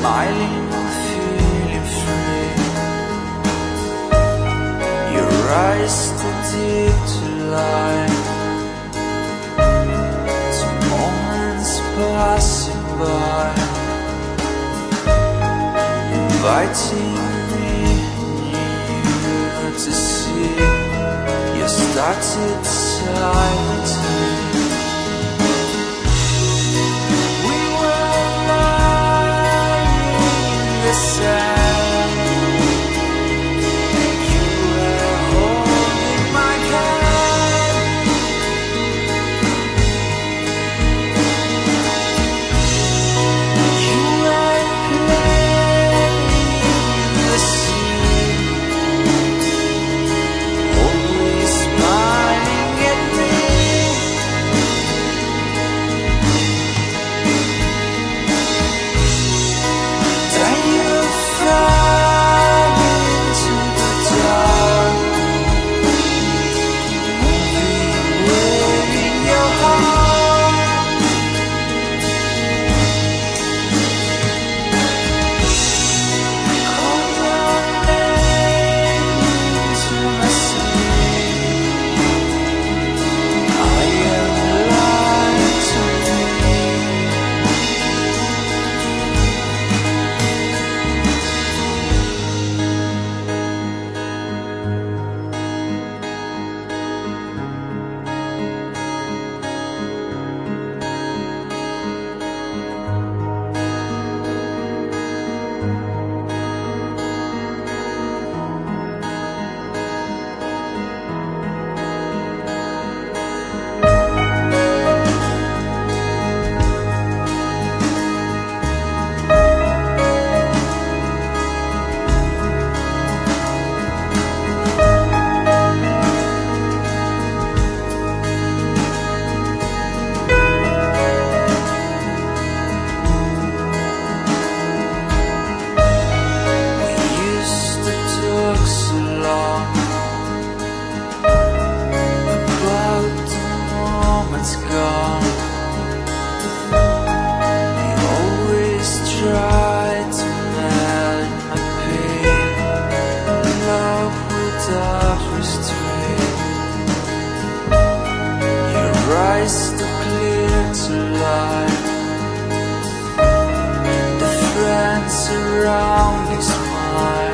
smiling, feeling free. Your eyes too deep to lie. Two moments passing by, inviting me to see. You started silently. We were lying in the sand. You were holding my hand. You were playing in the sea, always smiling at me. Then you fell into the dark, moving away in your heart. Call your name into my sleep. I am lying to me. We used to talk so long about the moments gone. We always tried to melt my pain, love without restraint. Your eyes too clear to lie. The friends around me smile.